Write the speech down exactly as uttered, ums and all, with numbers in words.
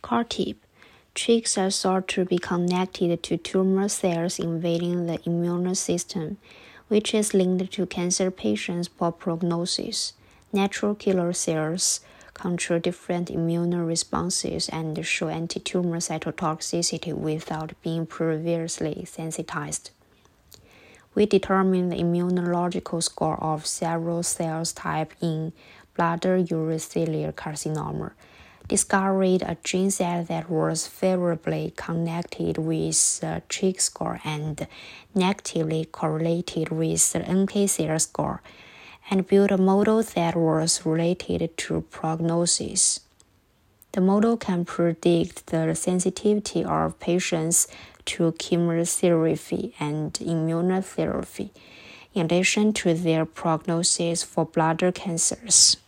CAR-T. Tricks are thought to be connected to tumor cells invading the immune system, which is linked to cancer patients' poor prognosis. Natural killer cells control different immune responses and show anti-tumor cytotoxicity without being previously sensitized. We determine the immunological score of several cell types in bladder urothelial carcinoma, discovered a gene set that was favorably connected with the Trick score and negatively correlated with the N K cell score, and built a model that was related to prognosis. The model can predict the sensitivity of patients to chemotherapy and immunotherapy, in addition to their prognosis for bladder cancers.